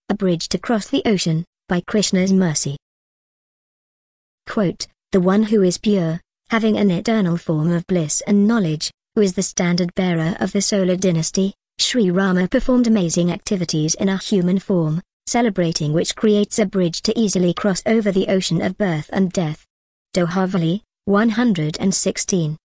a bridge to cross the ocean, by Krishna's mercy. Quote, the one who is pure, having an eternal form of bliss and knowledge, who is the standard bearer of the solar dynasty, Sri Rama performed amazing activities in a human form, celebrating which creates a bridge to easily cross over the ocean of birth and death. Dohavali, 116.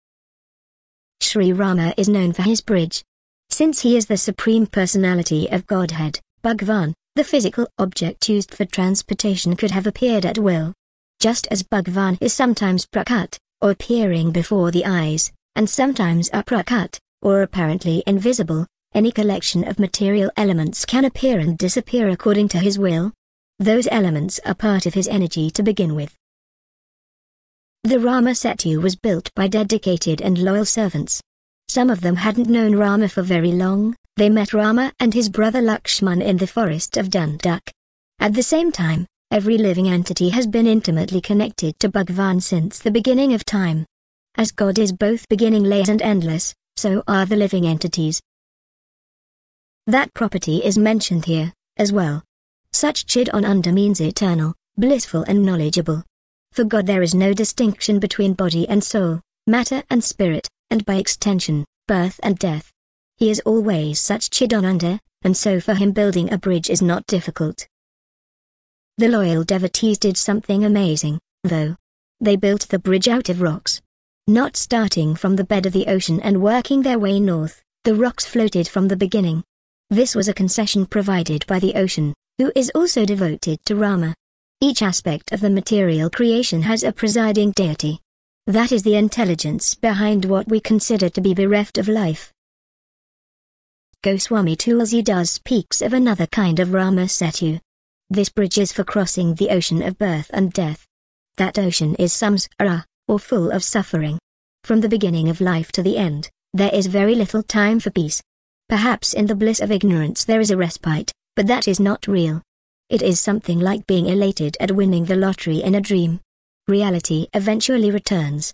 Sri Rama is known for his bridge. Since he is the Supreme Personality of Godhead, Bhagavan, the physical object used for transportation could have appeared at will. Just as Bhagavan is sometimes prakat, or appearing before the eyes, and sometimes aprakat, or apparently invisible, any collection of material elements can appear and disappear according to his will. Those elements are part of his energy to begin with. The Rama Setu was built by dedicated and loyal servants. Some of them hadn't known Rama for very long. They met Rama and his brother Lakshman in the forest of Dandak. At the same time, every living entity has been intimately connected to Bhagavan since the beginning of time. As God is both beginningless and endless, so are the living entities. That property is mentioned here, as well. Such Chid-Ananda means eternal, blissful and knowledgeable. For God there is no distinction between body and soul, matter and spirit, and by extension, birth and death. He is always such Chid-Ananda, and so for him building a bridge is not difficult. The loyal devotees did something amazing, though. They built the bridge out of rocks. Not starting from the bed of the ocean and working their way north, the rocks floated from the beginning. This was a concession provided by the ocean, who is also devoted to Rama. Each aspect of the material creation has a presiding deity. That is the intelligence behind what we consider to be bereft of life. Goswami Tulsidas speaks of another kind of Rama Setu. This bridge is for crossing the ocean of birth and death. That ocean is samsara, or full of suffering. From the beginning of life to the end, there is very little time for peace. Perhaps in the bliss of ignorance there is a respite, but that is not real. It is something like being elated at winning the lottery in a dream. Reality eventually returns.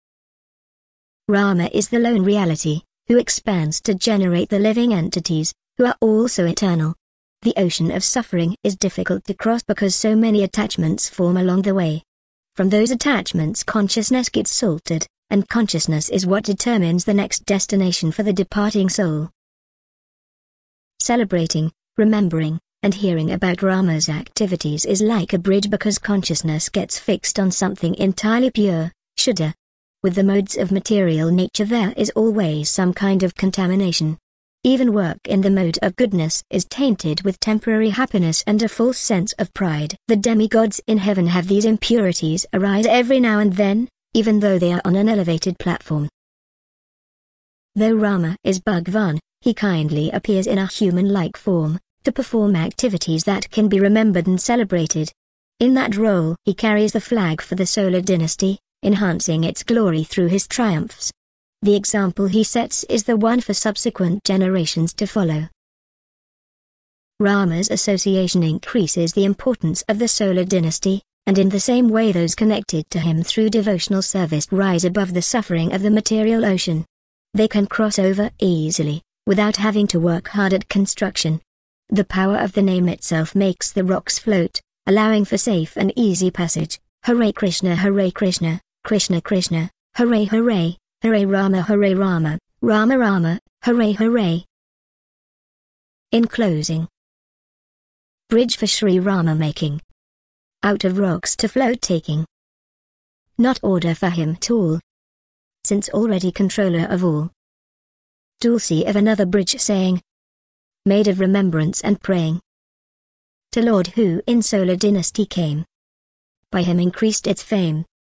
Rama is the lone reality, who expands to generate the living entities, who are also eternal. The ocean of suffering is difficult to cross because so many attachments form along the way. From those attachments consciousness gets salted, and consciousness is what determines the next destination for the departing soul. Celebrating, remembering, and hearing about Rama's activities is like a bridge because consciousness gets fixed on something entirely pure, Shuddha. With the modes of material nature there is always some kind of contamination. Even work in the mode of goodness is tainted with temporary happiness and a false sense of pride. The demigods in heaven have these impurities arise every now and then, even though they are on an elevated platform. Though Rama is Bhagavan, he kindly appears in a human-like form, to perform activities that can be remembered and celebrated. In that role he carries the flag for the solar dynasty, enhancing its glory through his triumphs. The example he sets is the one for subsequent generations to follow. Rama's association increases the importance of the solar dynasty, and in the same way those connected to him through devotional service rise above the suffering of the material ocean. They can cross over easily, without having to work hard at construction. The power of the name itself makes the rocks float, allowing for safe and easy passage. Hare Krishna, Krishna Krishna, Hare Hare, Hare Rama, Rama Rama, Hare Hare. In closing, bridge for Sri Rama making. Out of rocks to float taking. Not order for him tool. Since already controller of all. Tulsi of another bridge saying, made of remembrance and praying. To Lord who in solar dynasty came. By him increased its fame.